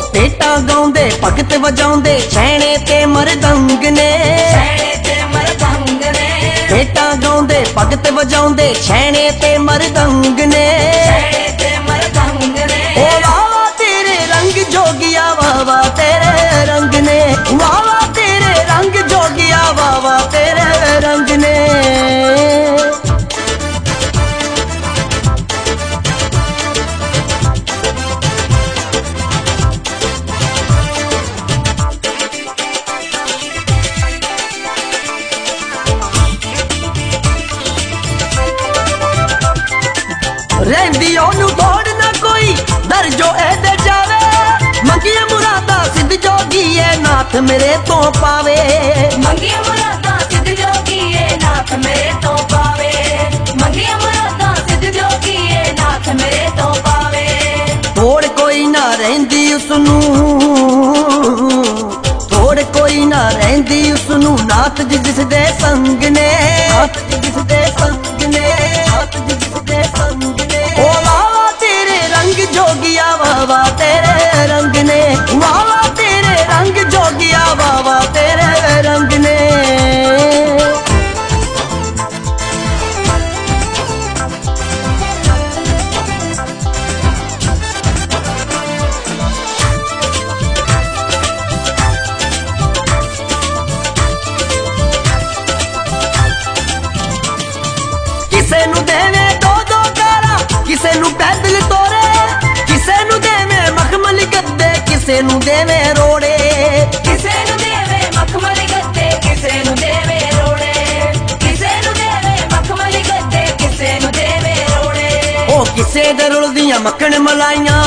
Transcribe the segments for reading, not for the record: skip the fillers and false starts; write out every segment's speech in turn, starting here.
ਭੇਟਾਂ ਗਾਉਂਦੇ ਭਗਤ ਵਜਾਉਂਦੇ ਛੈਣੇ ਤੇ ਮਰਦੰਗ ਨੇ ਭੇਟਾਂ ਗਾਉਂਦੇ ਭਗਤ ਵਜਾਉਂਦੇ ਛੈਣੇ ਤੇ ਮਰਦੰਗ ਨੇ ਓ ਵਾਵਾ ਤੇਰੇ ਰੰਗ ਜੋਗੀਆ ਵਾਵਾ ਤੇਰੇ ਰੰਗ ਨੇ ਵਾਵਾ ਤੇਰੇ ਰੰਗ ਜੋਗੀਆ ਵਾਵਾ ਤੇਰੇ ਰੰਗ ਨੇ ਰਹਿੰਦੀ ਉਹਨੂੰ ਤੋੜ ਨਾ ਕੋਈ ਦਰ ਜੋ ਇਹਦੇ ਜਾਵੇ ਮੰਗੀਆਂ ਮੁਰਾਦਾਂ ਸਿੱਧ ਜੋਗੀਏ ਨਾਥ ਮੇਰੇ ਤੋਂ ਪਾਵੇ ਮੰਗੀਆਂ ਮੁਰਾਦਾਂ ਸਿੱਧ ਜੋਗੀਏ ਨਾਥ ਮੇਰੇ ਤੋਂ ਪਾਵੇ ਮੰਗੀਆਂ ਮੁਰਾਦਾਂ ਸਿੱਧ ਜੋਗੀਏ ਨਾਥ ਮੇਰੇ ਤੋਂ ਪਾਵੇ ਤੋੜ ਕੋਈ ਨਾ ਰਹਿੰਦੀ ਉਸਨੂੰ ਤੋੜ ਕੋਈ ਨਾ ਰਹਿੰਦੀ ਉਸਨੂੰ ਨਾਥ ਜਿਸ ਦੇ ਸੰਗ ਨੇ ਨਾਥ ਜਿਸ ਦੇ ਸੰਗ ਨੇ ਨਾਥ ਜਿਸ ਦੇ ਸੰਗ ਨੇ ਓ ਵਾਵਾ ਤੇਰੇ ਰੰਗ ਜੋਗੀਆ ਵਾਵਾ ਤੇਰੇ ਰੰਗ ਨੇ ਵਾਵਾ ਤੇਰੇ ਰੰਗ ਜੋਗੀਆ ਵਾਵਾ ਤੇਰੇ ਰੰਗ ਨੇ ਕਿਸੇ ਨੂੰ ਦੇਵੇ ਦੋ ਦੋ ਕਾਰਾਂ ਕਿਸੇ ਨੂੰ ਪੈਦਲ ਤੋਰੇ ਕਿਸੇ ਨੂੰ ਦੇਵੇ ਮਖਮਲੀ ਗੱਦੇ ਕਿਸੇ ਨੂੰ ਦੇਵੇ ਰੋੜੇ ਕਿਸੇ ਨੂੰ ਦੇਵੇ ਮਖਮਲੀ ਗੱਦੇ ਕਿਸੇ ਨੂੰ ਦੇਵੇ ਰੋੜੇ ਕਿਸੇ ਨੂੰ ਦੇਵੇ ਮਖਮਲੀ ਗੱਦੇ ਕਿਸੇ ਨੂੰ ਦੇਵੇ ਰੋੜੇ ਉਹ ਕਿਸੇ ਦੇ ਰੁਲਦੀਆਂ ਮੱਖਣ ਮਲਾਈਆਂ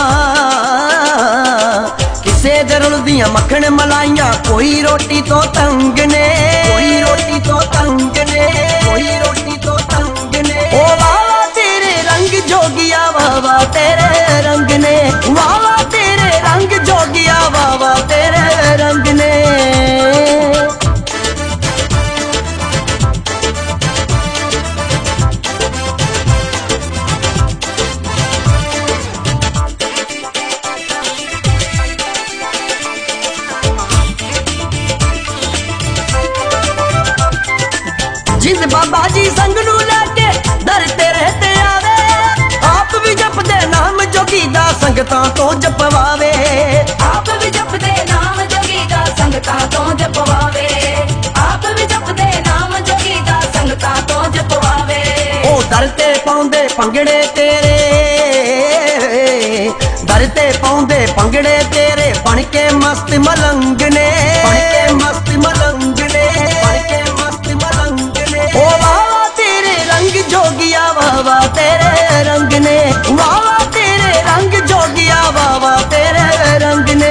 ਕਿਸੇ ਦੇ ਰੁਲਦੀਆਂ ਮੱਖਣ ਮਲਾਈਆਂ ਕੋਈ ਰੋਟੀ ਤੋਂ ਤੰਗ ਨੇ ਕੋਈ ਰੋਟੀ ਤੋਂ ਤੰਗ ਨੇ ਕੋਈ ਰੋਟੀ ਤੋਂ ਤੰਗ ਨੇ ਓ ਵਾਵਾ ਤੇਰੇ ਰੰਗ ਜੋਗੀਆ ਵਾਵਾ ਤੇਰੇ ਰੰਗ ਨੇ ਵਾਵਾ ਤੇਰੇ ਰੰਗ ਜੋਗੀਆ ਵਾਵਾ ਤੇਰੇ ਰੰਗ ਨੇ ਜਿਸ ਬਾਬਾ ਜੀ ਸੰਗ ਨੂੰ ਲੈ ਕੇ ਦਰ ਤੇਰੇ ਤੇ ਆਵੇ ਆਪ ਵੀ ਜਪਦੇ ਨਾਮ ਜੋਗੀ ਦਾ ਸੰਗਤਾਂ ਤੋਂ ਜਪਵਾਵੇ ਆਪ ਵੀ ਜਪਦੇ ਨਾਮ ਜੋਗੀ ਦਾ ਸੰਗਤਾਂ ਤੋਂ ਜਪਵਾਵੇ ਆਪ ਵੀ ਜਪਦੇ ਨਾਮ ਜੋਗੀ ਦਾ ਸੰਗਤਾਂ ਤੋਂ ਜਪਵਾਵੇ ਉਹ ਦਰ ਤੇ ਪਾਉਂਦੇ ਭੰਗੜੇ ਤੇਰੇ ਦਰ ਤੇ ਪਾਉਂਦੇ ਭੰਗੜੇ ਤੇਰੇ ਬਣ ਕੇ ਮਸਤ ਮਲੰਗ ਨੇ ਬਣ ਕੇ ਮਸਤ ਮਲੰਗ ਨੇ ਬਣ ਕੇ ਮਸਤ ਮਲੰਗ ਨੇ ਓ ਵਾਵਾ ਤੇਰੇ ਰੰਗ ਜੋਗੀਆ ਵਾਵਾ ਤੇਰੇ ਰੰਗ ਨੇ ਵਾਵਾ ਤੇਰੇ ਰੰਗ ਜੋਗੀਆ ਵਾਵਾ ਤੇਰੇ ਰੰਗ ਨੇ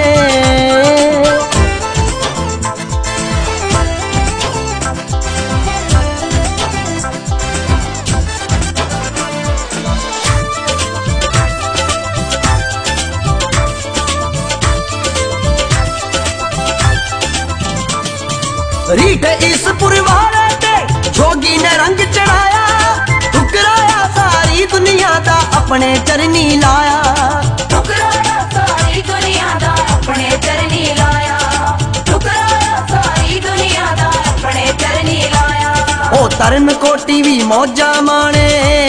रीठ इस पुरवारे ते जोगी ने रंग चढ़ाया ठुकराया सारी दुनिया दा अपने चरनी लाया ठुकराया सारी दुनिया दा अपने चरनी लाया ठुकराया सारी दुनिया दा अपने चरनी लाया ओ धर्म कोटी भी मौजा माणे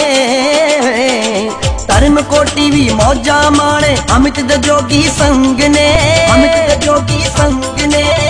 धर्म कोटी भी मौजा माणे अमित द जोगी संग ने अमित द जोगी संग ने